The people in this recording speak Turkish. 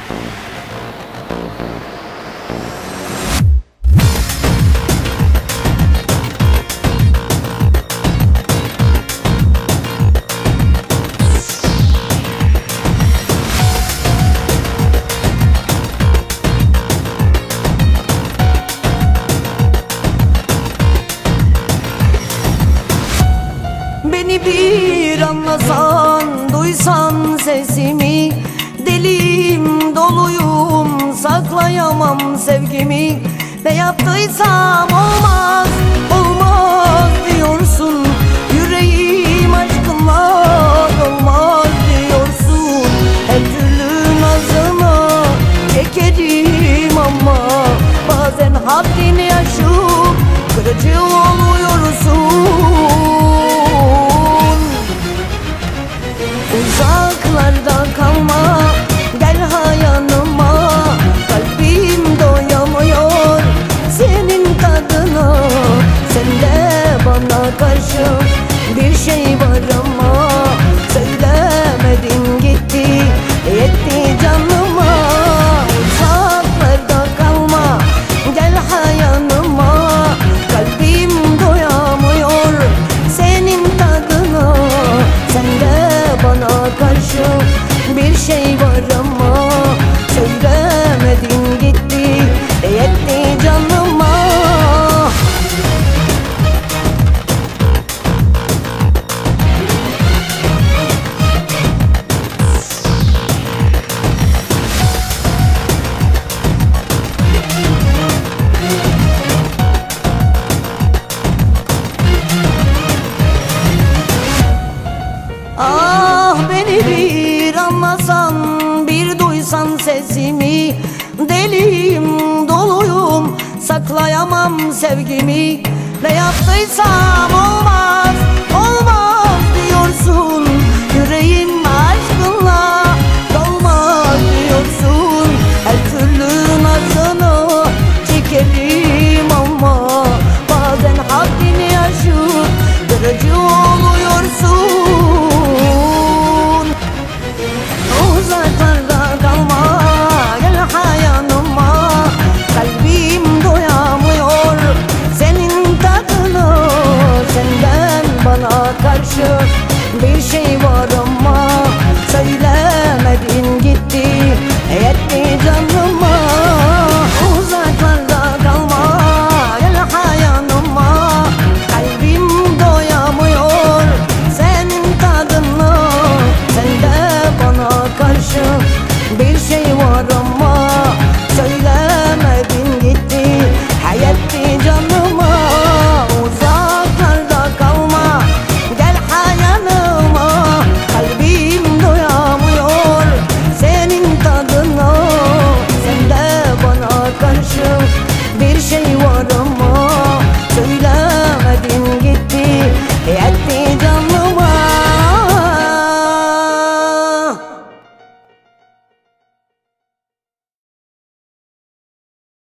Beni bir anlasan, duysan sesimi, deliyim, doluyum, saklayamam sevgimi. Ne yaptıysam olmaz, olmaz diyorsun. Yüreğim aşkınla dolmaz diyorsun. Her türlü nazını çekerim ama bazen haddini aşıp kırıcı oluyorsun. Uzaklarda kalma, gel ha yanıma. Kalbim doyamıyor senin tadına. Sende bana karşı bir şey var ama söylemedin, gitti yetti canıma. Uzaklarda kalma, gel ha yanıma. Kalbim doyamıyor senin tadına. Sende bana karşı bir şey var ama söylemedin, gitti yetti canıma. Ah beni bir anlasan, bir duysan sesimi, deliyim, doluyum, saklayamam sevgimi. Ne yaptıysam olmaz,